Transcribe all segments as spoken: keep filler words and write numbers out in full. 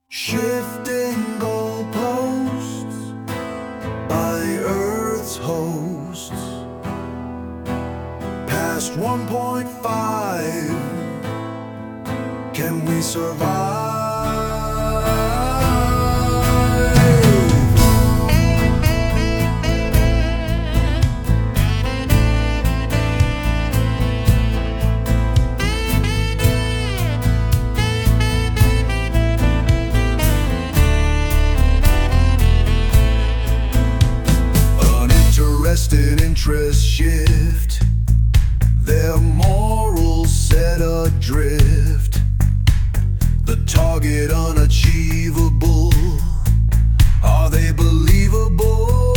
Shifting goalposts by Earth's hosts. Past one point five, can we survive? Uninterested interests shift, their morals set adrift, the target unachievable. Are they believable?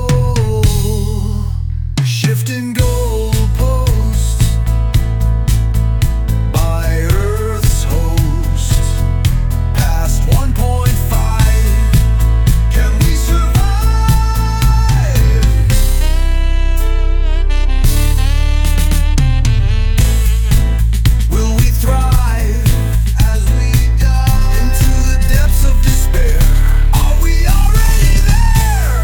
Shifting goalposts by Earth's hosts. Past one point five, can we survive? Will we thrive as we dive into the depths of despair? Are we already there?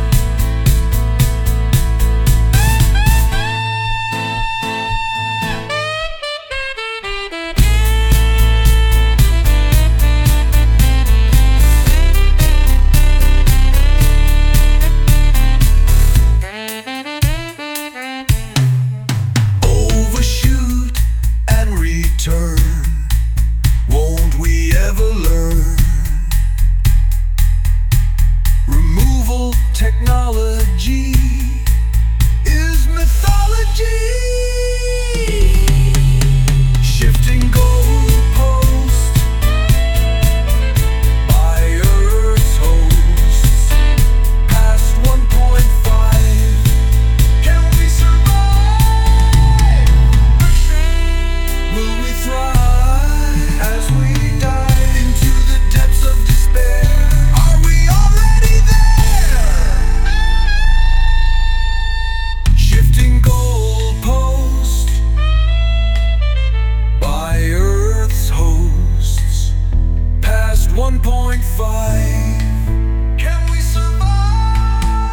Overshoot and return. Won't we ever learn? Removal technology is mythology. Shifting goalposts by Earth's hosts. Past one point five, can we survive? Will we thrive as we dive into the depths of despair? Are we already there? Shifting goalposts by Earth's hosts. Past one point five, can we survive?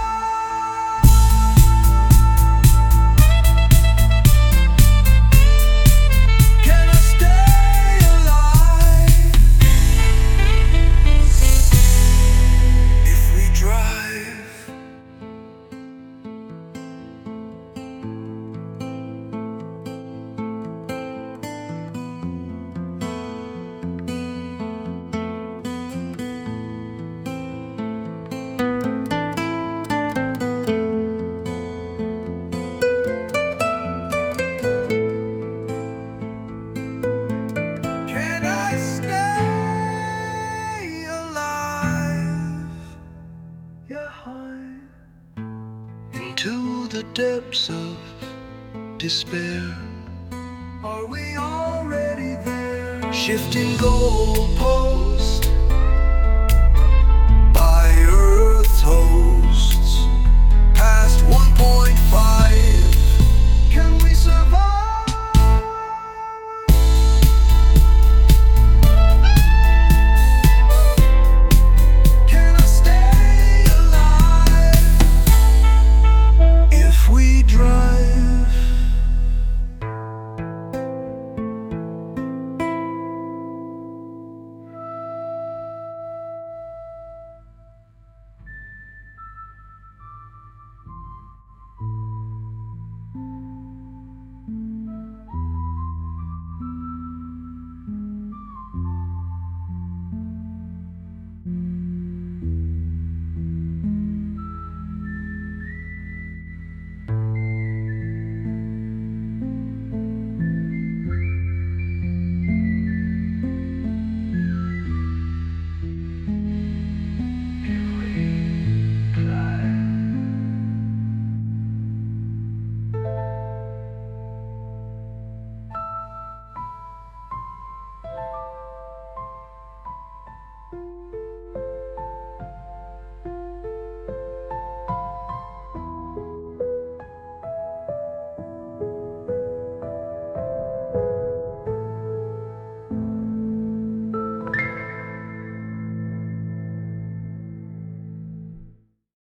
Can I stay alive if we drive? Can I stay alive? Yeah, high into the depths of despair. Are we already there? Shifting goalposts by Earth's hosts. Past one point five, can we survive? Can I stay alive if we drive?